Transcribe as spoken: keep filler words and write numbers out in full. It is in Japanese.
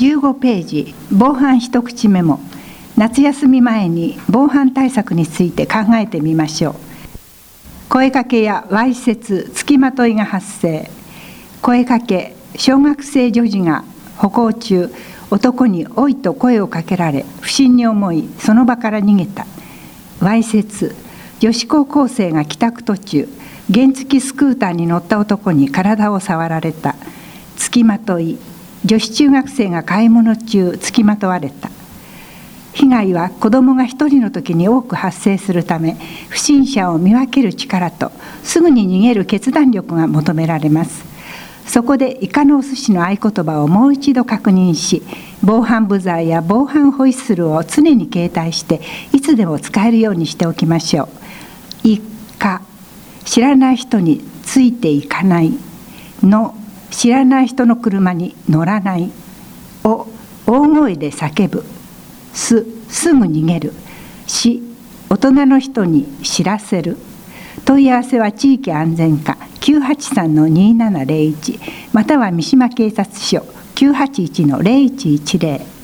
じゅうごページ、防犯一口メモ。夏休み前に防犯対策について考えてみましょう。声かけやわいせつ、つきまといが発生。声かけ、小学生女児が歩行中、男においと声をかけられ、不審に思い、その場から逃げた。わいせつ、女子高校生が帰宅途中、原付スクーターに乗った男に体を触られた。つきまとい、女子中学生が買い物中、つきまとわれた。被害は子どもが一人の時に多く発生するため、不審者を見分ける力とすぐに逃げる決断力が求められます。そこでイカのお寿司の合言葉をもう一度確認し、防犯ブザーや防犯ホイッスルを常に携帯していつでも使えるようにしておきましょう。イカ、知らない人についていかない。の、知らない人の車に乗らない。を、大声で叫ぶ。す、すぐ逃げる。し、大人の人に知らせる。問い合わせは地域安全課 きゅうはちさんのにーななゼロいち または三島警察署 きゅうはちいちのゼロいちいちゼロ。